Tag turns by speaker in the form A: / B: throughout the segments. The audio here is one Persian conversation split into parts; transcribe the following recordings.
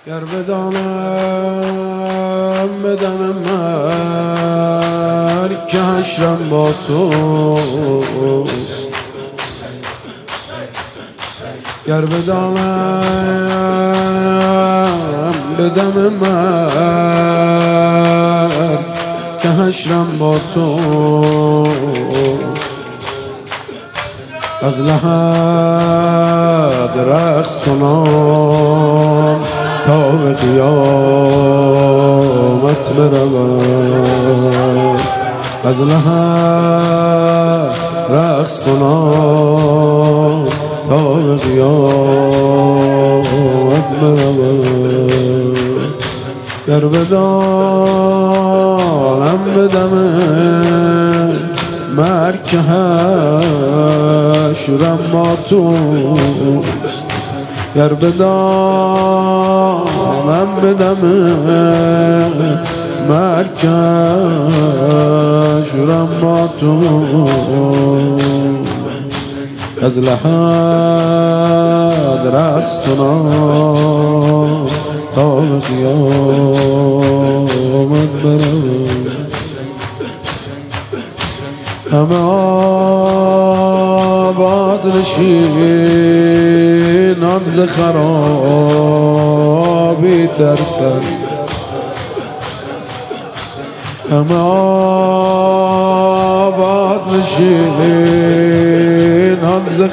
A: گر بدانم بدم مرگ که حشرم با توست، گر بدانم بدم مرگ که حشرم با توست، از لحد رقص کنم تا به قیامت بروم، از لحد رقص کنم تا به قیامت بروم، گر بدانم بدم مرگ که حشرم با توست، گر بدانم بدم مرگ که حشرم با توست، از لحد رقص کنم تا به قیامت بروم، همه آباد نشینان ز خرابی ترسند، همه آباد نشینان ز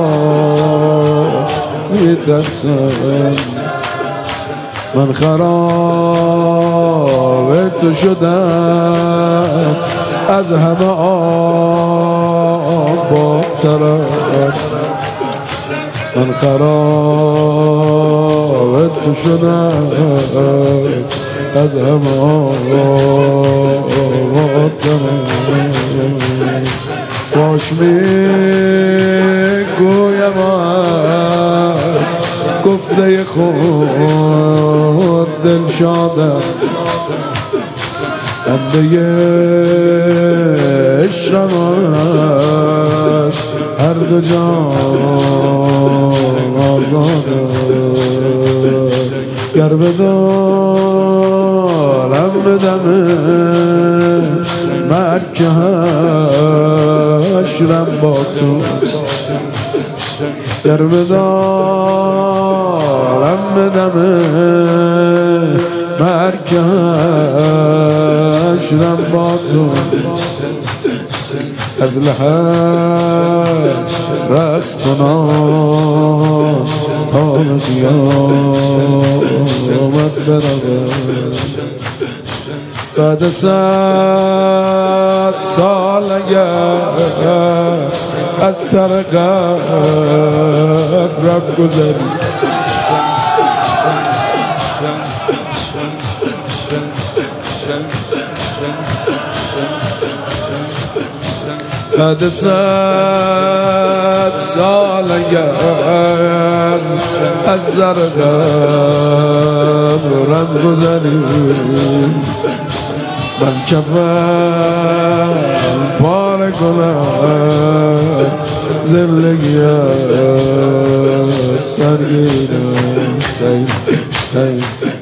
A: خرابی ترسند، من خراب تو شدم از همه آبادترم، من خراب تو شدم از همه آبادترم، باش میگویم گفته خود دل شادم، بنده عشقم است هر دو جان آزادم، گر بدانم بدم مرگ که حشرم با توست، گر بدانم بدم مرگ که حشرم با توست، از لحد رقص کنم تا به قیامت بروم، بعد 100 سال اگر از سر قبرم گذری، بعد 100 سال اگر از سر قبرم گذری، من کفن پاره کنم زندگی سرگیرم.